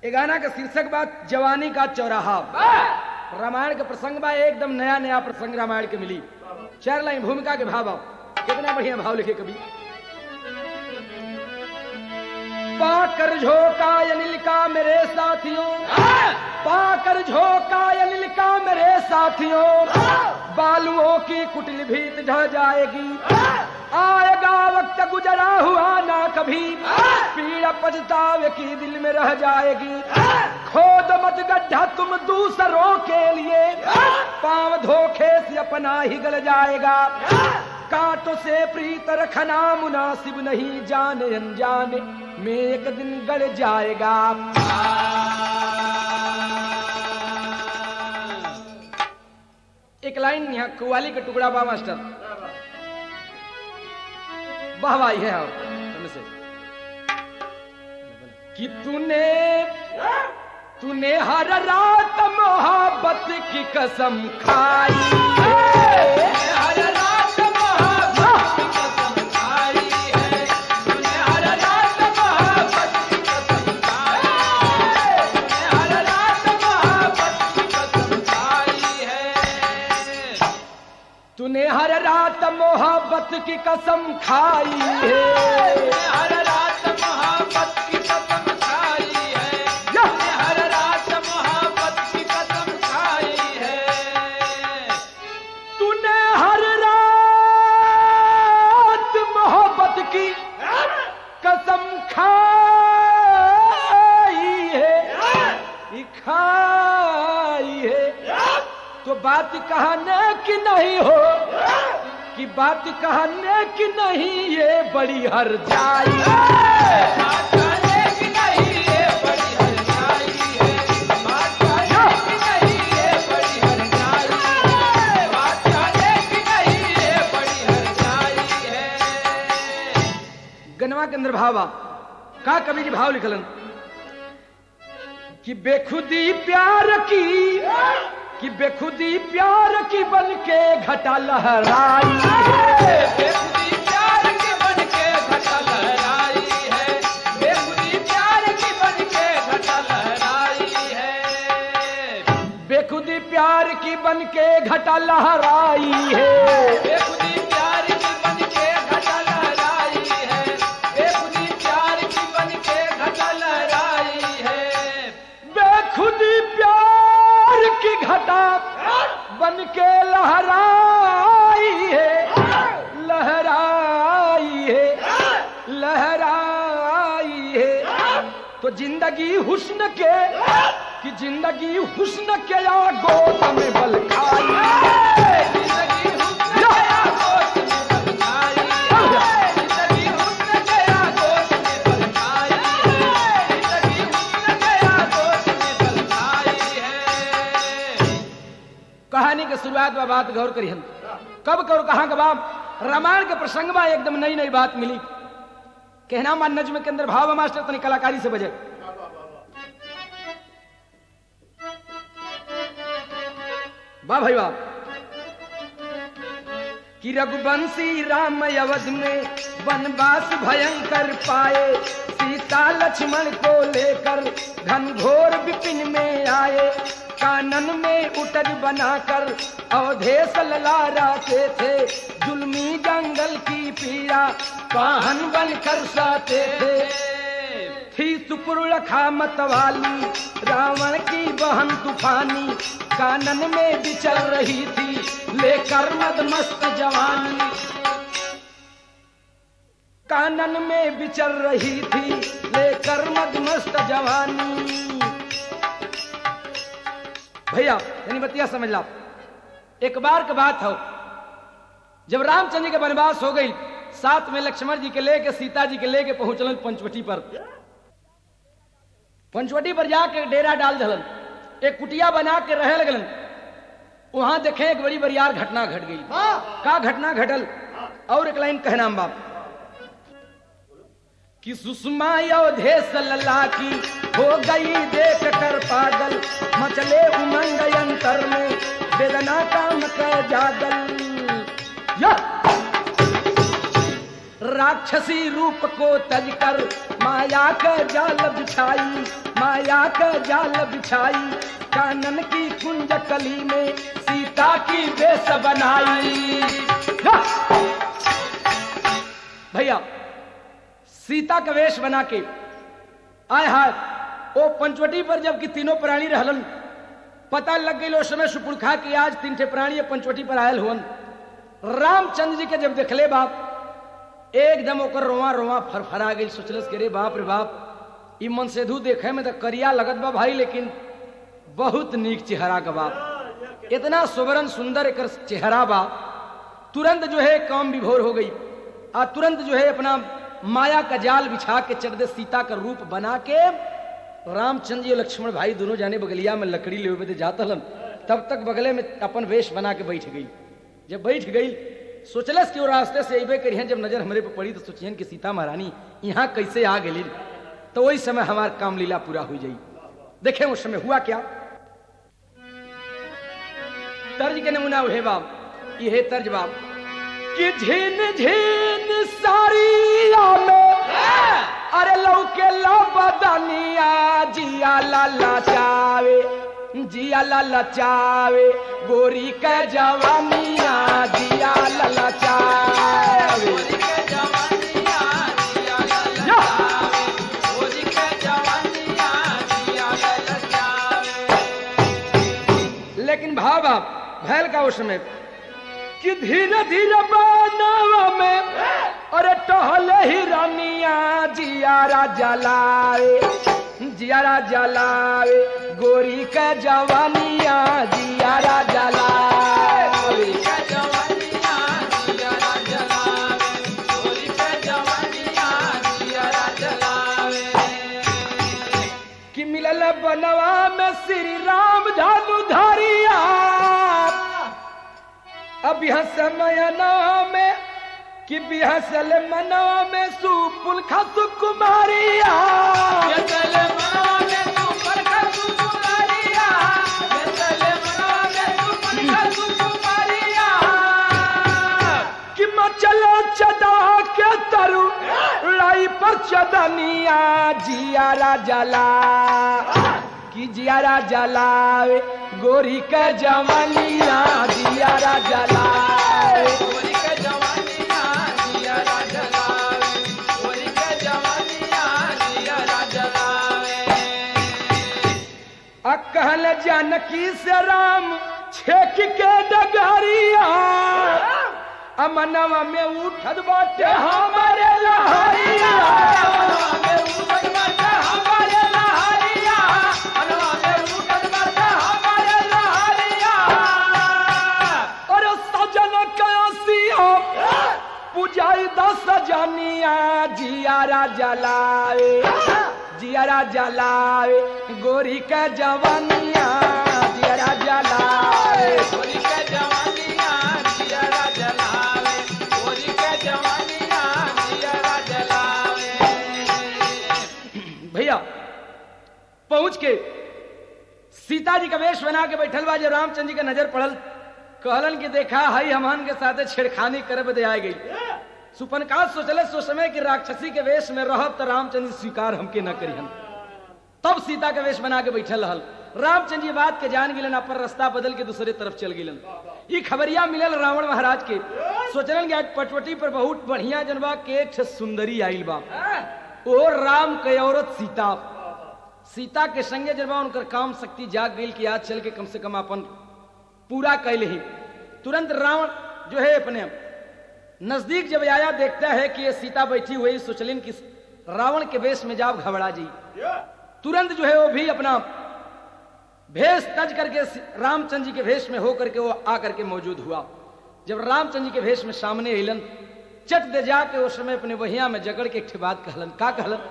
ये गाना का शीर्षक बात जवानी का चौराहा। रामायण के प्रसंग बा, एकदम नया नया प्रसंग रामायण के मिली। 4 लाइन भूमिका के भाव, कितना बढ़िया भाव लिखे कवि। पाकर झोंका अनिल का मेरे साथियों, पाकर झोंका अनिल का मेरे साथियों, बालुओं की कुटिल भीत ढह जाएगी। आएगा वक्त गुजरा हुआ ना कभी, पीड़ा पछतावे की दिल में रह जाएगी। खोद मत गड्ढा तुम दूसरों के लिए, पांव धोखे से अपना ही गल जाएगा। कांटों से प्रीत रखना मुनासिब नहीं, जाने अनजाने में एक दिन गड़ जाएगा। एक लाइन यहाँ कव्वाली का टुकड़ा बा मास्टर, वाह वाह है से कि तूने हर रात मोहब्बत की कसम खाई, हर रात मोहब्बत की कसम खाई है, तूने हर रात मोहब्बत की कसम खाई, तूने हर रात मोहब्बत की कसम खाई है, तूने हर रात मोहब्बत की कसम खाई है, हर रात मोहब्बत की कसम खाई है, हर रात मोहब्बत की कसम खाई है, तूने हर रात मोहब्बत की कसम खाई है, तो बात कहने की नहीं हो कि बात कहने की नहीं, ये बड़ी हर जाई है, बात कहने की नहीं, ये बड़ी हर जाई है, बात कहने की नहीं, ये बड़ी हर जाई है, बात कहने की नहीं, ये बड़ी हर जाई है। गनवा के अंदर भावा का कवि जी भाव लिखलन कि बेखुदी प्यार की बेखुदी प्यार की बनके घटा लहराई है, बेखुदी प्यार की बनके घटा लहराई है, बेखुदी प्यार की बनके घटा लहराई है, बेखुदी प्यार की बनके घटा लहराई है, बेखुदी प्यार की बनके घटा लहराई है, बेखुदी प्यार की बनके घटा लहराई है, बेखुदी प्यार की घटा बन के लहराई है, लहराई है, लहराई है, तो जिंदगी हुस्न के कि जिंदगी हुस्न के आगोश में बल खाई है, जिंदगी हुस्न के आगोश में बल खाई है, जिंदगी हुस्न के आगोश में बल खाई है, जिंदगी हुस्न के आगोश में बल खाई है। कहानी के शुरुआत में बात गौर करिए, कब करो कहां का बाप रामायण के प्रसंग में एकदम नई नई बात मिली। कहना मान नज्म के अंदर भाव मास्टर तनी कलाकारी से बजे। वाह भाई वाह। कि रघुवंशी राम अवध में वनवास भयंकर पाए, सीता लक्ष्मण को लेकर घनघोर विपिन में आए, कानन में उटज बनाकर अवधेश ललाराते थे, जुल्मी जंगल की पीड़ा वाहन बनकर साते थे, थी सुपुर खामत वाली रावण की बहन तूफानी, कानन में विचर रही थी लेकर मदमस्त जवानी, कानन में विचर रही थी लेकर मदमस्त जवानी। भैया यानी बतिया समझ ला, एक बार की बात हो जब रामचंद्र के वनवास हो गई, साथ में लक्ष्मण जी के लेके सीता जी के लेके पहुंचलन पंचवटी पर। पंचवटी पर जाके डेरा डाल दलन, एक कुटिया बना के रहे लगलन। वहां देखे एक बड़ी बरियार घटना घट गई। का घटना घटल और एक लाइन कहना बाप कि सुषमा अवधेश लला की हो गई देख कर पागल, मचले उमंग अंतर में वेदना काम कर जागल। राक्षसी रूप को तज कर माया का जाल बिछाई, माया का जाल बिछाई, कानन की कुंज कली में सीता की वेश बनाई। भैया सीता का वेश बना के आए हाय ओ पंचवटी पर, जबकि तीनों प्राणी रहलन, पता लग गई उस समय सुपुरखा की आज 3 ठे प्राणी पंचवटी पर आयल हुवन। रामचंद्र जी के जब देखले बाप एकदम ओकर रोवा रोवा फरफरा गई। सोचलस के रे बाप ई मन सेधु देखे में तो करिया लगत बा भाई, लेकिन बहुत नीक चेहरा का बाप, इतना सुवर्ण सुंदर एक चेहरा बा। तुरंत जो है काम विभोर हो गई और तुरंत जो है अपना माया का जाल बिछा के चढ़ दे सीता का रूप बना के रामचंद्र जी और लक्ष्मण भाई दोनों जाने बगलिया में लकड़ी ले जाता हलन, तब तक बगले में अपन वेश बना के बैठ गई। जब बैठ गई सोचलस कि वो रास्ते से अबे करियन, जब नजर हमारे पे पड़ी तो सोचियन कि सीता महारानी यहाँ कैसे आ गई, तो वही समय हमार काम लीला पूरा हो जाई। देखें उस समय हुआ क्या, तर्ज के नमूना है बाप, ये तर्ज बाप कि झीन झीन सारिया में अरे लौके ला बदनिया, जिया लाला चावे, जिया लाला चावे, गोरी का जवानिया, जिया लाला चावे, गोरी का जवानिया, जिया लाला चावे, गोरी का जवानिया, जिया लाला चावे। लेकिन भावा भैल का उस समय कि धीरे धीरे बनावा में अरे टहले ही रानिया, जियारा जलावे, जियारा जलावे, गोरी का जवानिया, जियारा जलावे, गोरी का जवानिया, जियारा जलावे, गोरी का जवानिया, जियारा जलावे। कि मिलल बनवा में श्री राम धनुधारिया, अब यह समय नाम कि बिहसल मना में सुपुल खसु कुमारिया, बिहसल मना में सुपुल खसु कुमारिया, बिहसल मना में सुपुल खसु कुमारिया। कि मचलो चदा के तरु लाई पर चदनिया, जियारा जला, कि जियारा जलावे, गोरी का जवानिया, जियारा जलावे, गोरी का जवानिया, जियारा जलावे, गोरी का जवानिया, जियारा जलावे। कहल जानकी से राम छेक के डगरिया, अमनवा में उठत बाटे हमारे लहरिया, अमनवा में उठत बाटे हमारे लहरिया, अमनवा में उठत बाटे हमारे लहरिया। और सजन कैसिया पुजाई 10 जनिया, जियारा जलावे, जियारा जलावे, गोरी का जवानिया, जियारा जलावे, गोरी का जवानिया, जियारा जलावे, गोरी का जवानिया, जियारा जलावे। भैया पहुंच के सीता जी का वेश बना के बैठल बा, जब रामचंद्र जी का नजर पड़ल, कहलन कि देखा हई हमान के साथ छेड़खानी करे बदे आ गई। सुपनका सोचले सो समय कि राक्षसी के वेश में रहब तो रामचंद्र स्वीकार हमके न करिहन, तब सीता का वेश बना के बैठल रहल। रामचंद्र जी बात के जान गिलन, अपन रास्ता बदल के दूसरे तरफ चल गिलन। ये खबरिया मिलल रावण महाराज के, सोचलन कि आज पटवटी पर बहुत बढ़िया जनबा के एक सुंदरी आइल बा, ओ राम के औरत सीता, सीता के संगे जनबा उनकर काम शक्ति जाग गई कि आज चल के कम से कम अपन पूरा कैल ही। तुरंत रावण जो है अपने नजदीक जब आया, देखता है कि ये सीता बैठी हुई, सोचलिन कि रावण के वेश में जाब घबरा जी। तुरंत जो है वो भी अपना भेष तज करके रामचंद्र जी के भेष में होकर के वो आकर के मौजूद हुआ। जब रामचंद्र जी के भेष में सामने अलन, चट दे जाके उस समय अपने वहिया में जगड़ के एक बात कहलन। का कहलन?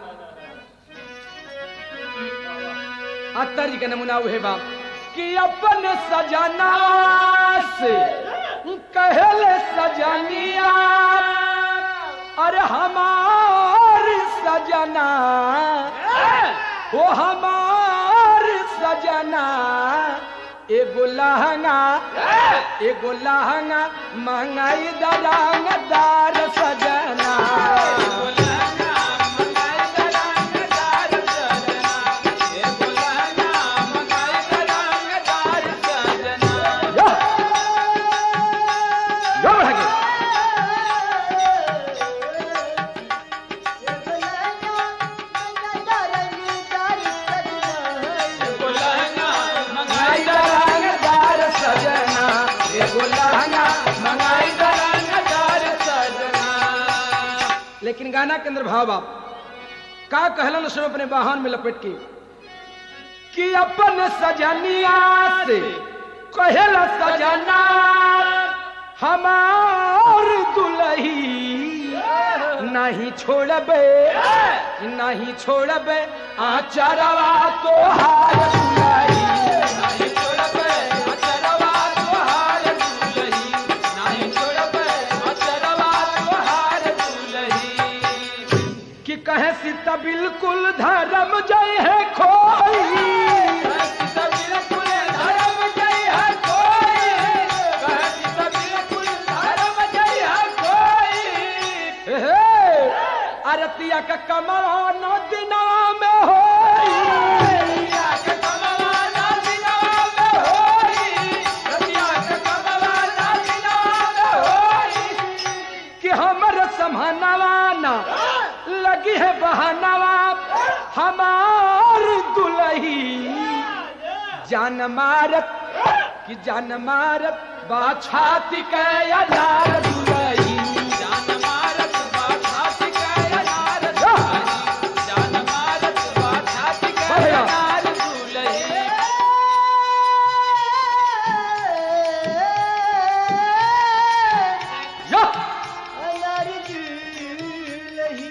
अत्तर जी का नमूना हुए बाप कि अपन सजना से कहले सजनिया, अरे हमारी सजना, वो हमारी सजना, एगो लहंगा महंगाई दरंगदार सजना, लेकिन गाना के अंदर भाव बाप का कहलन उसमें अपने वाहन में लपेट के कि अपन सजनिया से कहला सजना हमार दुलही नहीं छोड़बे नहीं छोड़बे आचरवा तो हार दुलही नहीं छोड़बे आचरवा तो हार दुलही नहीं छोड़बे आचरवा तो हार दुलही कि कहे सीता बिल्कुल धर्म जय है खोई सीता बिल्कुल धर्म जय है कोई कहे सीता बिल्कुल धर्म जय है कोई अरतिया का कमरा न दिना में होई रतिया का कमरा न दिना में होई रतिया का कमरा न दिना में होई कि हमर समहनवा लगी है बहनवा हमार दुलही जान मारत कि जान मारत बाछाती के अनार दुलही जान मारत बाछाती के अनार दुलही जान मारत बाछाती के अनार दुलही या अनार दुलही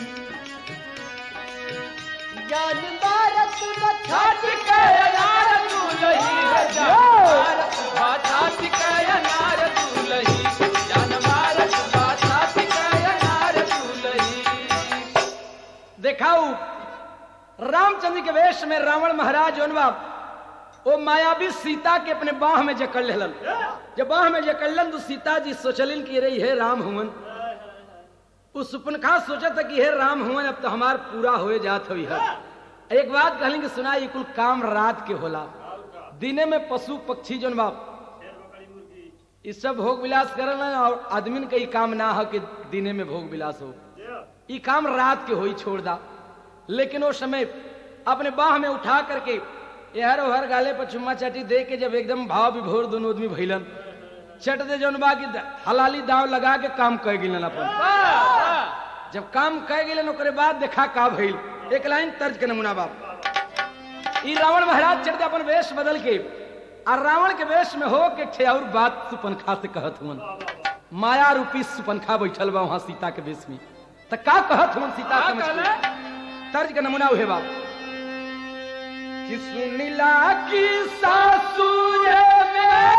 जान मारत बाछाती के अनार दुलही जान मारत बाछाती के अनार दुलही जान मारत बाछाती के अनार दुलही देखाऊ रामचंद्र के वेश में रावण महाराज जोनवा वो मायावी सीता के अपने बाह में जकड़ लेलन जब बाह में जकड़लन तो सीता जी सोचलिन कि रही है राम हुवन उस सुपनखा सोचा था कि हे राम हुवन अब तो हमार पूरा हो जात हुई है एक बात कहलें कि सुना ये कुल काम रात के होला दिने में पशु पक्षी जोन बाप इस सब भोग विलास करना और आदमी का काम ना हो कि दिने में भोग विलास हो ये काम रात के होई छोड़ दा लेकिन वो समय अपने बाह में उठा करके हर हर गाले पर चुम्मा चाटी दे के जब एकदम भाव विभोर दोनों आदमी भइलन चट दे जौन बा की हलाली दाव लगा के काम कह गिलन अपन जब काम कह गिलन ओकरे बाद देखा का भइल एक लाइन तर्ज के नमूना बाप ई रावण महाराज चढ़ते अपन वेश बदल के और रावण के वेश में हो के छे और बात सुपनखा से कहत हुन माया रूपी सुपनखा बैठल बा वहां सीता के वेश में त का कहत हुन सीता समझ के तर्ज के नमूना उहे बाप कि सुनिला की सासुर में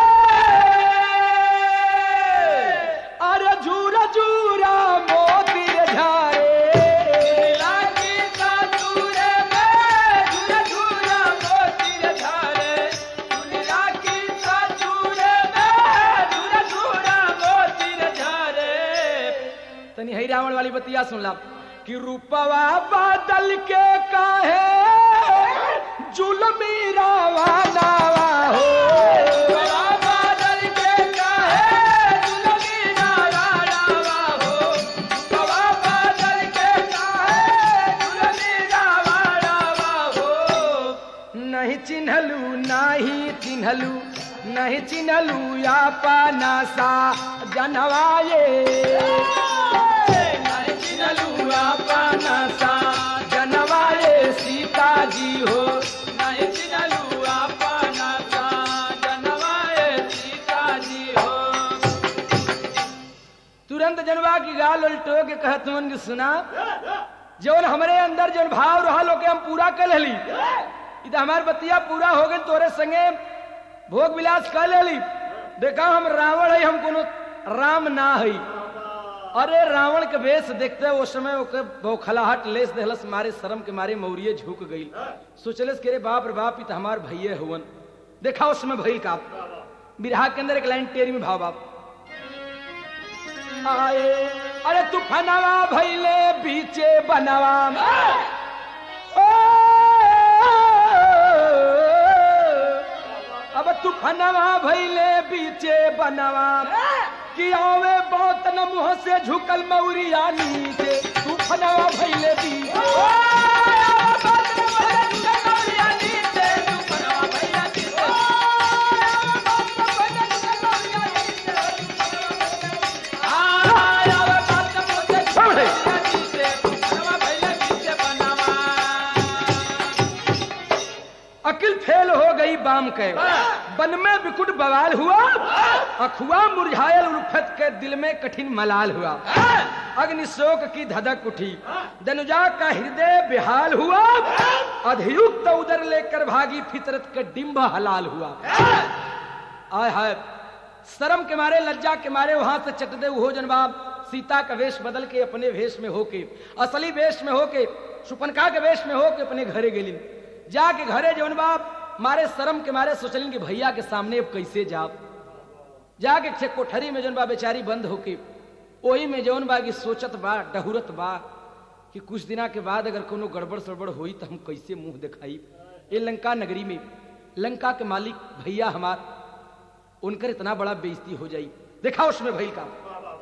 अरे झूरा झूरा मोती झारे सुनिला की सासुर में झूरा झूरा मोती झारे सुनिला की सासुर में झूरा झूरा मोती झारे तनी हई रावण वाली बतिया सुनला कि रूपवा बादल के काहे जुलमी रावणावा हो रूपवा बादल के काहे जुलमी रावणावा हो रूपवा बादल के काहे जुलमी रावणावा हो नहीं चिन्हलू नहीं चिन्हलू नहीं चिन्हलू या पाना सा जनवाए नहीं चिन्हलू या पाना सा जनवाए सीता जी हो नहीं चिन्हलू या पाना सा जनवाए सीता जी हो तुरंत जनवा की गाल उल्टो के कहत मन के सुना जौन हमारे अंदर जौन भाव रहा लोग हम पूरा कर लेली इधर हमार बतिया पूरा हो गई तोरे संगे भोग विलास कर लेली देखा हम रावण है हम कोनो राम ना है अरे रावण के वेश देखते उस समय ओके बौखलाहट लेस देहलस मारे शर्म के मारे मौरिये झुक गई सोचलस के रे बाप ही तो हमार भैये हुवन देखा उस समय भइल का बिरहा के अंदर एक लाइन टेरी में भाव बाप आए अरे तू फनवा भइले बीचे बनवा अब तू फनवा भइले बीचे बनवा कि आवे बहुत न मुंह से झुकल मौरिया नीचे तू फनवा भइले बीचे हो गई बाम के, बन में बिकुट बवाल हुआ, अखुआ मुरझायल उल्फत के दिल में कठिन मलाल हुआ। अग्निशोक की धधक उठी, दनुजा का हृदय बेहाल हुआ, अधयुक्त उदर लेकर भागी फितरत के डिंब हलाल हुआ। आय हाय, शर्म के मारे लज्जा के मारे वहां से चट दे हो जनबाब सीता का वेश बदल के अपने वेश में होके, असली वेश में होके, सुपनका के वेश में होके अपने घरे गेलिन। जाके घरे जौन बाप मारे शर्म के मारे सोचलिन कि भैया के सामने अब कैसे जाब। जाके छे कोठरी में जौन बा बेचारी बंद होके वही में जौन बा की सोचत बा, डहुरत बा कि कुछ दिना के बाद अगर कोनो गड़बड़ सड़बड़ हुई तो हम कैसे मुंह दिखाई। ये लंका नगरी में लंका के मालिक भैया हमार, उनकर इतना बड़ा बेइज्जती हो जाई। देखा उसमें भइल का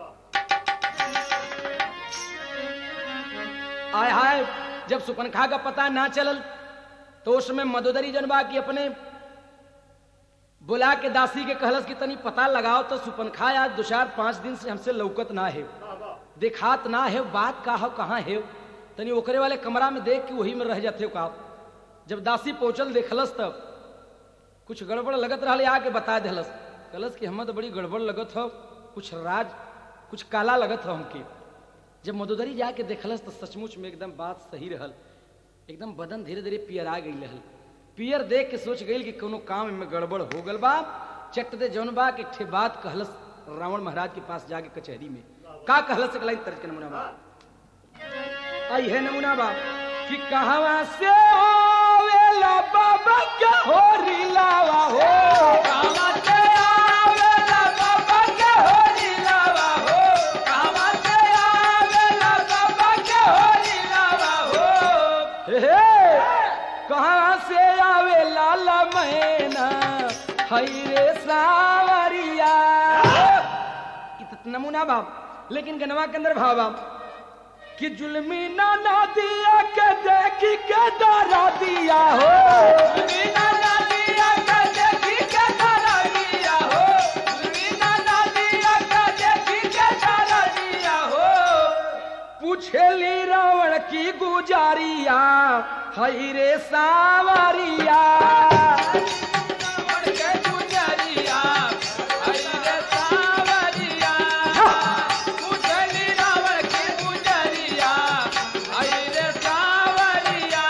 आय हाय, जब सुपनखा का पता ना चलल तो उसमें मदोदरी जनबा की अपने बुला के दासी के कहलस कि तनी पता लगाओ तो सुपनखा आज 2-4-5 दिन से हमसे लौकत ना है, देखात ना है, बात का हो कहाँ है, तनी ओकरे वाले कमरा में देख के वही में रह जाते हो का। जब दासी पहुंचल देखलस तब कुछ गड़बड़ लगत रहा, आके बता दिलस, कहलस कि हम तो बड़ी गड़बड़ लगत हो, कुछ राज कुछ काला लगत हो हमके। जब मदोदरी जाके देखलस तो सचमुच में एकदम बात सही रहल, एकदम बदन धीरे धीरे पियर आ गई रहल। पियर देख के सोच गई कि कोनो काम में गड़बड़ हो गल बा। चट दे जौन बा के ठे बात कहलस रावण महाराज के पास जाके कचहरी में का कहलस अगला तर्ज के नमूना बा। आई है नमूना बा कि कहवा से आवेला बाबा क्या हो रिलावा हो, कहवा से आवेला बाबा क्या हो रिलावा हो, कहवा से आवेला बाबा क्या हो रिलावा हो, हे कहाँ से आवे लाला मैना हई रे सावरिया। नमूना बाप, लेकिन गनवा के अंदर भाव बाप कि जुल्मी ना दिया के देखी के डरा दिया हो, जुल्मी ना दिया के देखी के डरा दिया हो, जुल्मी ना दिया के देखी के डरा दिया हो। पूछेली रावण की गुजारिया हई रे सावरिया, रावण के गुजारिया हई रे सावरिया, पूछेली रावण की गुजारिया हई रे सावरिया।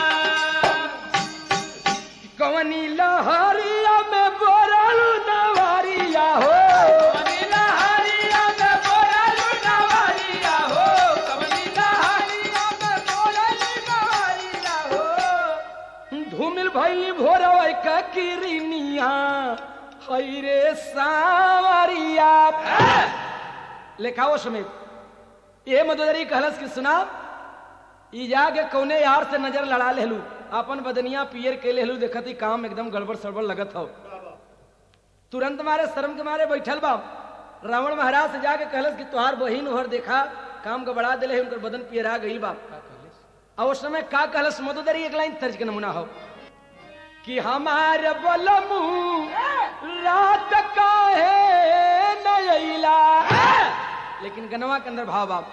कवनी लहरिया में बोरलू नवारिया हो, कवनी लहरिया में बोरलू नवारिया हो, कवनी लहरिया में बोरलू नवारिया हो। धूमिल भइली भोरवै का किरनिया हई रे सावरिया। लेखाओ समेत ये मदोदरी कहलस कि सुना ई जाके कौने यार से नजर लड़ा लेलू, अपन बदनिया पियर के लेलू, देखती काम एकदम गड़बड़ सड़बड़ लगत हो। तुरंत मारे शर्म के मारे बैठल बा रावण महाराज से जाके कहलस कि तुहार बहिन उहर देखा काम का बढ़ा दिले, उनकर बदन पियरा गई बा। और उस समय का कहलस मदोदरी एक लाइन तर्ज के नमूना हो कि हमार बलमू रात काहे नयला। लेकिन गनवा के अंदर भाव बाप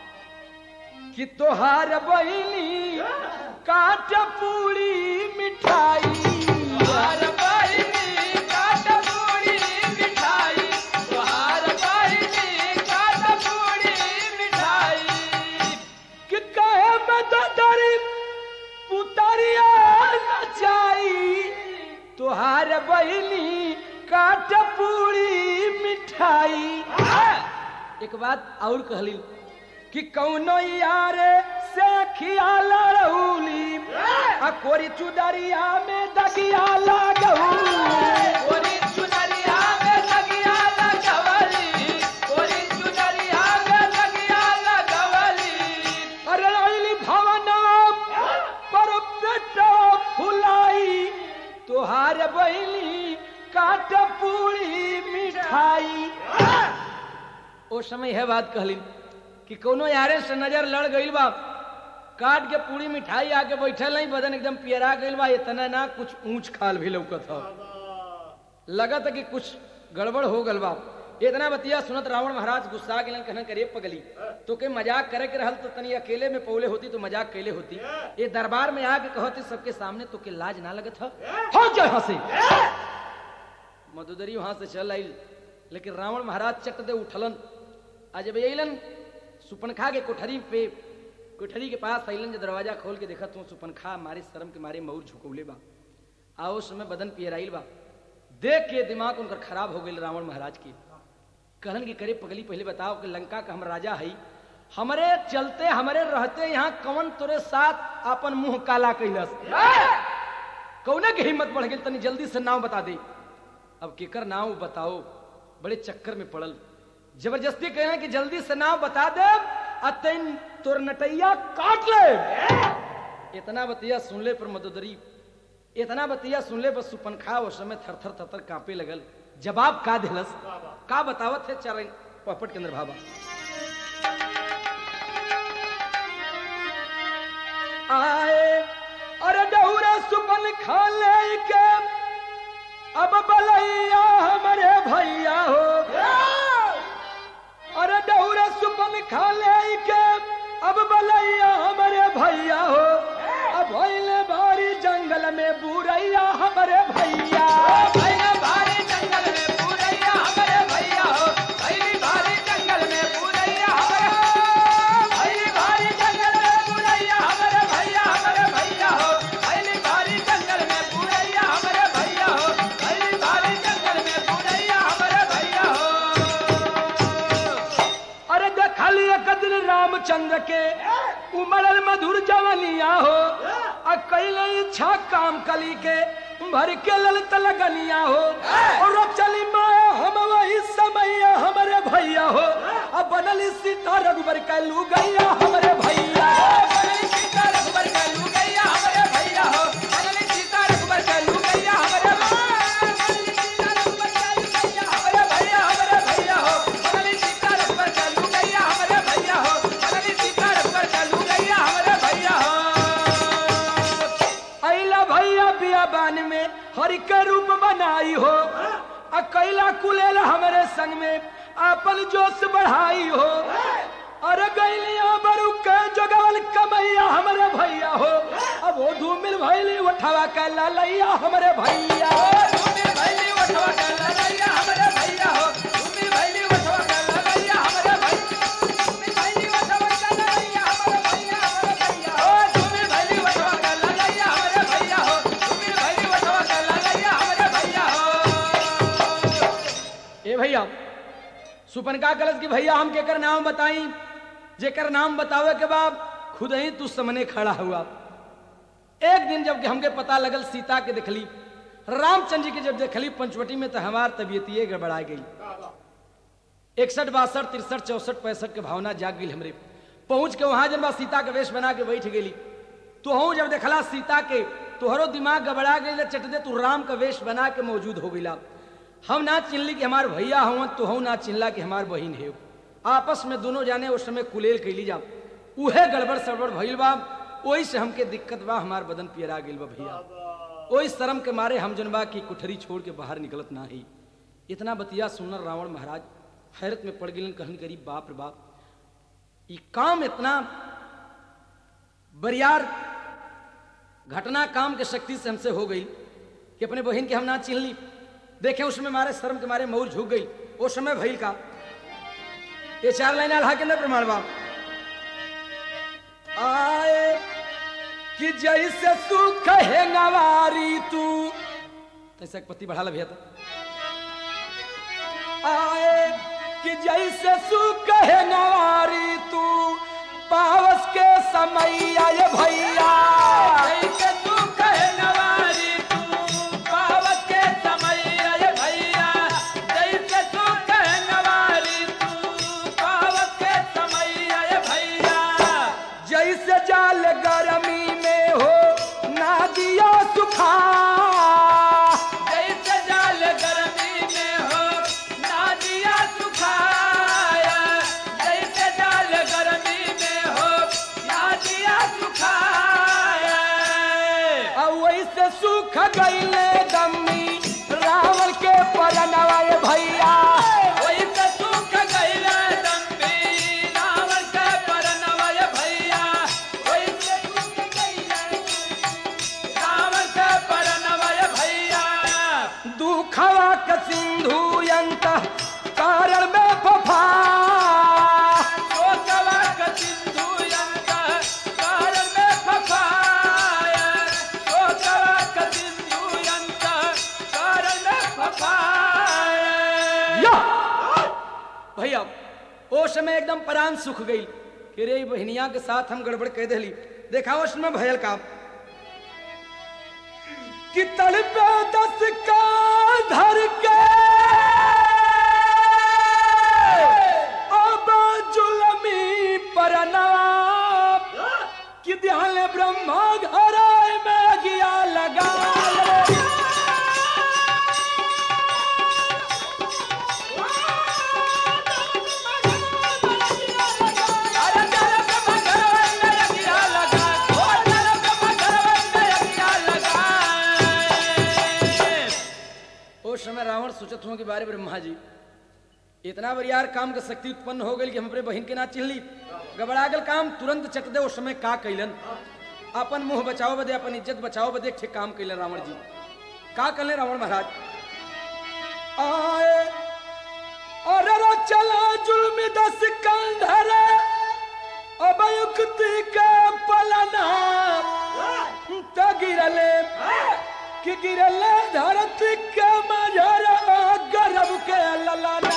कि तोहार बहिनी काट पूरी मिठाई, तोहार बहिनी काट पूरी मिठाई, तोहार बहिनी काट पूरी मिठाई। कि कहे मदोदरी पुतरिया नचाई, तोहार बहिनी काट पूरी मिठाई। एक बात और कहली कि कौनो यारे से खियाल रहूली, कोरी चुदरिया में दगिया लागूली, कोरी चुदरिया में दगिया लगवली, कोरी चुदरिया में दगिया लगवली। अरे अइली भवना पर पेटा फुलाई, तोहार बहिनी काट पूरी मिठाई। ओ समय है बात कहली कि कोनो यारे से नजर लड़ गई बा, काट के पूरी मिठाई आके बैठल नहीं, बदन एकदम पियरा गई बा, इतना ना कुछ ऊंच खाल भी लौकत हो, लगत कि कुछ गड़बड़ हो गल बा। इतना बतिया सुनत रावण महाराज गुस्सा गेलन, कहन करे पगली तो के मजाक करे के रहल तो तनी अकेले में पौले होती तो मजाक कैले होती, ये दरबार में आके कहते सबके सामने तो के लाज ना लगत हो जा यहाँ से। मधुदरी वहां से चल आई, लेकिन रावण महाराज चट दे उठलन। आज जब अलन सुपनखा के कोठरी के पास अलन, जो दरवाजा खोल के देखा तू सुपनखा मारे शर्म के मारे मऊर झुकौले बा, आओ समय बदन पियराइल बा, देख के दिमाग उनकर खराब हो गई रावण महाराज की। कहलन की करे पगली पहले बताओ कि लंका का हम राजा है, हमारे चलते हमारे रहते यहाँ कौन तोरे साथ अपन मुंह काला कैलस, कौने की हिम्मत बढ़ गई, तनी जल्दी से नाम बता दे। अब केकर नाम बताओ, बड़े चक्कर में पड़ल, जबरदस्ती कहना कि जल्दी से नाम बता दे अतन तोर नटैया काट ले। इतना बतिया सुनले पर मदोदरी, इतना बतिया सुनले पर सुपनखा उस समय थर थर थर थर कांपे लगल। जवाब का दिलस, का बतावत है चार पपट के अंदर भाबा। आए अरे डहुरा सुपनखा ले के अब बलैया हमारे भैया हो, अरे डहुरा सुपनखा ले के अब बलैया हमारे भैया हो, अब भैले भारी जंगल में बुरैया हमारे भैया, भैले भारी जंगल में बुरैया हमारे भैया हो, भैली भारी जंगल में बुरैया हमारे, भैली भारी जंगल में बुरैया हमारे भैया, हमारे भैया हो, भैली भारी जंगल में बुरैया हमारे भैया हो, भैली भारी जंगल में बुरैया हमारे भैया हो। अरे देखली एक दिन रामचंद्र के उमरल मधुर जवनिया हो, कैले इच्छा काम कली के भर के ललित लगनिया हो, और चली माया हम वही समय हमारे भैया हो, अब बनली सीता रघुबर का लू गैया हमारे भैया, बनली सीता रघुबर का लू गैया हमारे भैया हो, बनली सीता रघुबर का लू गैया हमारे भैया, हमारे भैया हो, बनली सीता रघुबर का लू गैया हमारे भैया हो, बनली सीता रघुबर का लू गैया हमारे भैया हो। अइला भैया बियाबान में हरि के रूप बनाई हो, अकेला कुलेल हमारे संग में अपन जोश बढ़ाई हो, अरे गैलिया बरु के जोगवल कमैया हमारे भैया हो, अब वो धूमिल भैली उठवा के ललैया हमारे भैया, धूमिल भैली उठवा के ललैया हमारे भैया हो, धूमिल भैली उठवा के ललैया हमारे भैया, धूमिल भैली उठवा के ललैया हमारे भैया, हमारे भैया हो, धूमिल भैली उठवा के ललैया हमारे भैया हो, धूमिल भैली उठवा के ललैया हमारे भैया हो। ए भैया सुपनखा कलश की भैया हम केकर नाम बताई, जेकर नाम बतावे के बाद खुद ही तू सामने खड़ा हुआ। एक दिन जब हमके पता लगल सीता के देखली, रामचंद्र जी के जब देखली पंचवटी में तो हमार तबीयतिये गड़बड़ा गई, 61 62 63 64 65 के भावना जाग गई हमरे। पहुंच के वहां जब सीता के वेश बना के बैठ गई, तो हूं जब देखला सीता के तोहरो दिमाग गबड़ा गई, चट दे तू राम का वेश बना के मौजूद हो गईला। हम ना चिन्हली कि हमार भैया हूं, तो हूं ना चिन्हला कि हमार बहिन है। आपस में दोनों जाने उस समय कुलेल कैली जा, उहे गड़बड़ सड़बड़ भइल बा, वही से हमके दिक्कत बा, हमार बदन पियरा गेल बा भैया, वही शर्म के मारे हम जनबा की कुठरी छोड़ के बाहर निकलत ना ही। इतना बतिया सुनर रावण महाराज हैरत में पड़ गए, कहन करी बाप रे बाप, ये काम इतना बरियार घटना काम के शक्ति से हमसे हो गई कि अपने बहन के हम ना चिन्हली। देखे उसमें मारे शर्म के मारे मऊर झुक गई। उस समय भइल का ये 4 लाइन अल्लाह के अंदर प्रमाण बा। आए कि जैसे सुख है नवारी तू, तैसे एक पत्ती बढ़ा ला भैया। आए कि जैसे सुख है नवारी तू, पावस के समय आए भैया, जैसे सुख है नवारी तू, पावस के समय आए भैया, जैसे सुख है नवारी तू, पावस के समय आए भैया, जैसे जाल गर्मी में हो ना दिया सुखा, जैसे जाल गर्मी में हो ना दिया सुखाया, जैसे जाल गर्मी में हो ना दिया सुखाया, दुखवा का सिंधु अंत कारण में फफा शोकवा का सिंधु अंत कारण में फफाया शोकवा का सिंधु अंत कारण में फफाया भैया ओ समय एकदम प्राण सुख गई कि रे बहनिया के साथ हम गड़बड़ कह दिली। देखा उस समय भयल का कि तड़पे 10 का धर के अब जुलमी परना कि ध्यान ब्रह्मा घर में गिया लगा समय रावण सोचत हुआ कि बारे ब्रह्मा जी इतना बरियार काम के शक्ति उत्पन्न हो गई कि हम अपने बहन के ना चिल्ली गबड़ा गल काम तुरंत चट दे। उस समय का कैलन अपन मुंह बचाओ बदे अपन इज्जत बचाओ बदे ठीक काम कैलन रावण जी। का कले रावण महाराज आए और चला जुल्म 10 कंधर अब युक्ति के पलना त गिरले कि गिरले धरती के मजरा गर्भ के ललना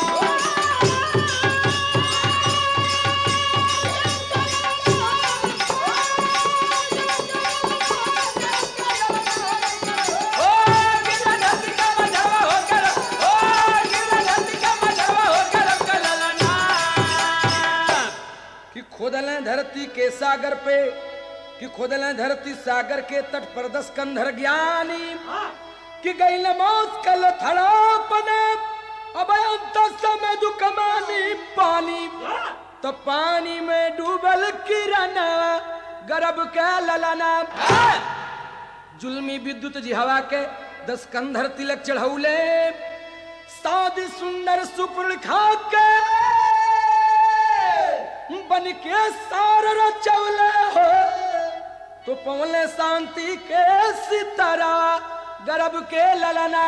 कि खोदलें धरती के सागर पे कि खोदलें धरती सागर के तट पर 10 कंधर ज्ञानी कि गई मौत कल थड़ापने अब अंत समय दुकमानी पानी तो पानी में डूबल किरण गर्भ के ललना जुल्मी विद्युत जी हवा के 10 कंधर तिलक चढ़ौले सादी सुंदर सुपुर खा के बन के सार रचौले हो तो पवले शांति के सितारा गर्भ के ललना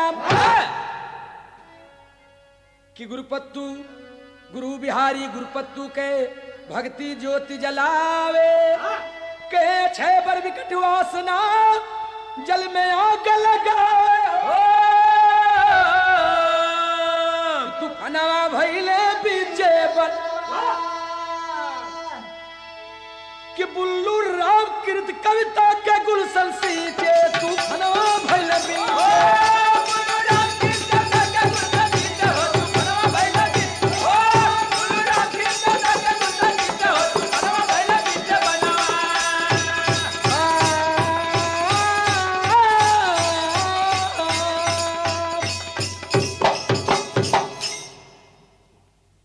कि गुरुपत्तु गुरु बिहारी गुरुपत्तु के भक्ति ज्योति जलावे के 6 बर विकट वासना जल में आग लगाए